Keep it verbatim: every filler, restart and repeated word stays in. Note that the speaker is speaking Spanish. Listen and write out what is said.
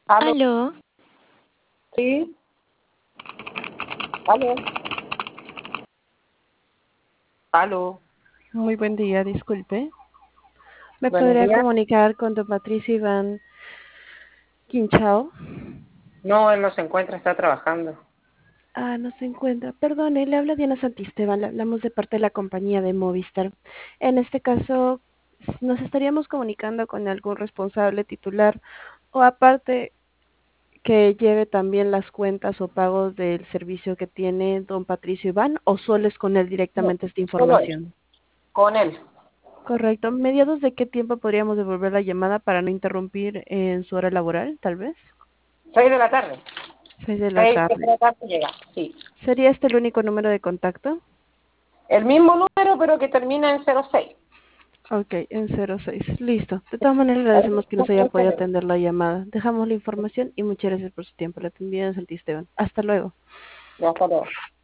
Aló, Aló, sí, aló, aló, Muy buen día, disculpe. ¿Me buenos podría días. comunicar con don Patricio Iván Quinchao? No, él no se encuentra, está trabajando. Ah, no se encuentra. Perdone, le habla Diana Santisteban, le hablamos de parte de la compañía de Movistar. En este caso, nos estaríamos comunicando con algún responsable titular o aparte que lleve también las cuentas o pagos del servicio que tiene don Patricio Iván o solo es con él No, directamente esta solo él, información. con él. Correcto. ¿Mediados de qué tiempo podríamos devolver la llamada para no interrumpir en su hora laboral, tal vez? Seis de la tarde. Seis de la Seis, seis de tarde. la tarde llega, sí. ¿Sería este el único número de contacto? El mismo número, pero que termina en cero seis. Ok, en cero seis. Listo. De todas maneras, le agradecemos que nos haya podido atender la llamada. Dejamos la información y muchas gracias por su tiempo. La atendida en Santisteban. Hasta luego. Ya, hasta luego.